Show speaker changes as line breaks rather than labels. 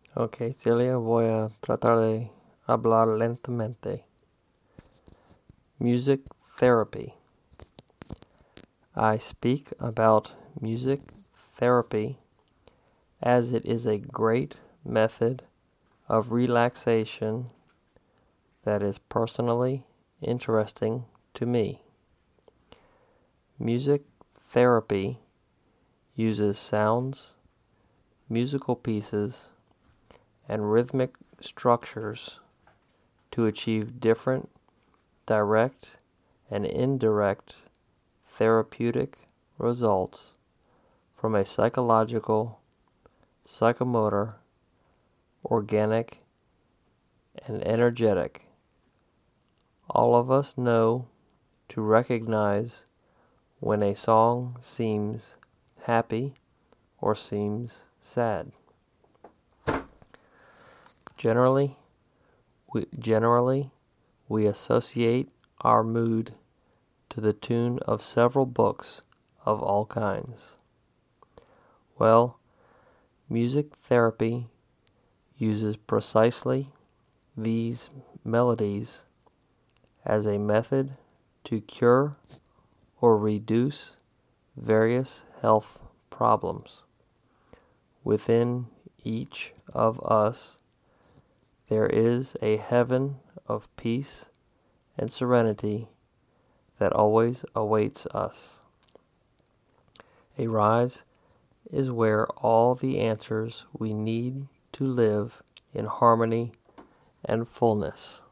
Ok, Celia, voy a tratar de hablar lentamente. Music therapy. I speak about music therapy as it is a great method of relaxation that is personally interesting to me. Music therapy uses sounds, musical pieces, and rhythmic structures to achieve different direct and indirect therapeutic results from a psychological, psychomotor, organic, and energetic. All of us know to recognize when a song seems happy or seems sad. Generally, we associate our mood to the tune of several books of all kinds. Well, music therapy uses precisely these melodies as a method to cure or reduce various health problems. Within each of us, there is a heaven of peace and serenity that always awaits us. A rise is where all the answers we need to live in harmony and fullness.